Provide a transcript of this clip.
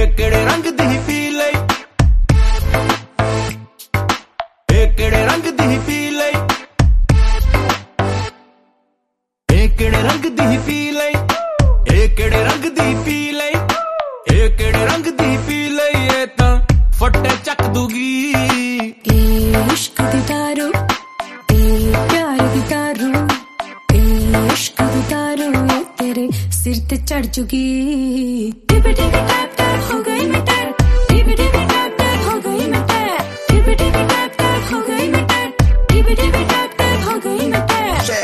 ਕਿਹੜੇ ਰੰਗ ਦੀ ਫੀਲ ਏ, ਇਹ ਕਿਹੜੇ ਰੰਗ ਦੀ ਫੀਲ ਏ, ਇਹ ਕਿਹੜੇ ਰੰਗ ਦੀ ਫੀਲ ਏ, ਇਹ ਕਿਹੜੇ ਰੰਗ ਦੀ ਫੀਲ ਏ, ਇਹ ਕਿਹੜੇ ਰੰਗ ਦੀ ਫੀਲ ਏ, ਇਹ ਤਾਂ ਫੱਟੇ ਚੱਕ ਦੂਗੀ। ਇਹ ਇਸ਼ਕ ਦੀ ਤਾਰੋ, ਇਹ ਪਿਆਰ ਦੀ ਤਾਰੋ, ਇਹ ਇਸ਼ਕ ਦੀ ਤਾਰੋ, ਇਹ ਤੇਰੇ ਸਿਰ ਤੇ ਚੜ ਜੂਗੀ।